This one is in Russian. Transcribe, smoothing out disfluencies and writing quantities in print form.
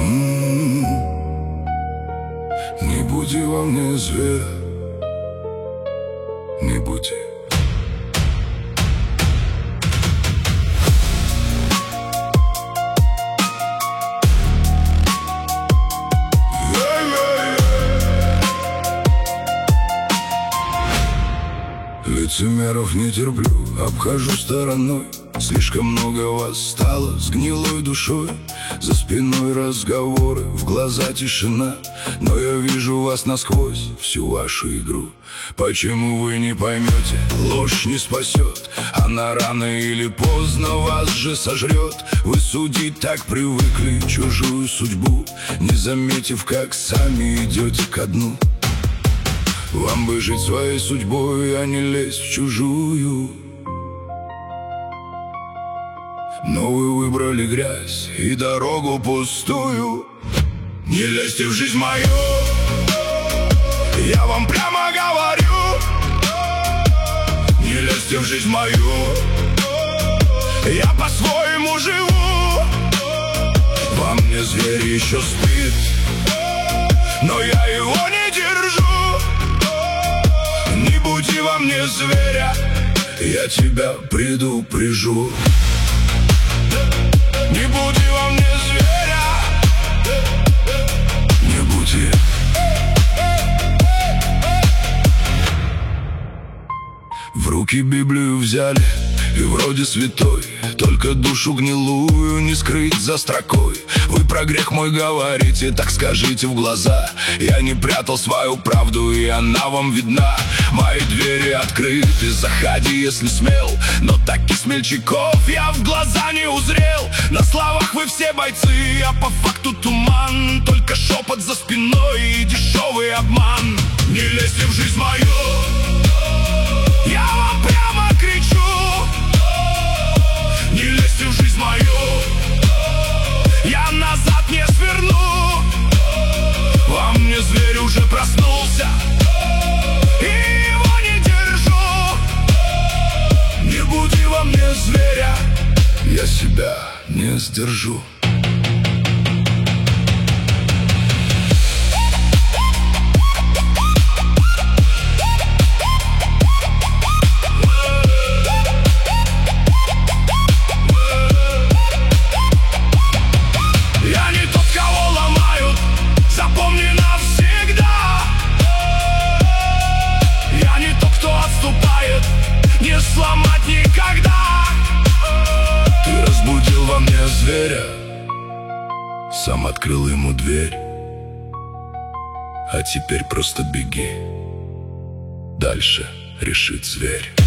Не буди во мне зверя, не буди. Лицемеров не терплю, обхожу стороной. Слишком много вас стало с гнилой душой. За спиной разговоры, в глаза тишина. Но я вижу вас насквозь, всю вашу игру. Почему вы не поймете, ложь не спасет. Она рано или поздно вас же сожрет. Вы судить так привыкли чужую судьбу, не заметив, как сами идете ко дну. Вам бы жить своей судьбой, а не лезть в чужую. Но вы выбрали грязь и дорогу пустую. Не лезьте в жизнь мою, я вам прямо говорю. Не лезьте в жизнь мою, я по-своему живу. Во мне зверь еще спит, но я его не держу. Не буди во мне зверя, я тебя предупрежу. Не буди во мне зверя, не буди. В руки Библию взяли, и вроде святой, только душу гнилую не скрыть за строкой. Вы про грех мой говорите, так скажите в глаза. Я не прятал свою правду, и она вам видна. Мои двери открыты, заходи, если смел. Но таких смельчаков я в глаза не узрел. На словах вы все бойцы, а по факту туман. Только шепот за спиной и дешевый обман. Не лезьте в жизнь мою, я вам прямо кричу. Не лезьте в жизнь мою, я назад не сверну. Во мне зверь уже проснулся, и его не держу. Не буди во мне зверя, я себя не сдержу. Сломать никогда. Ты разбудил во мне зверя, сам открыл ему дверь. А теперь просто беги, дальше решит зверь.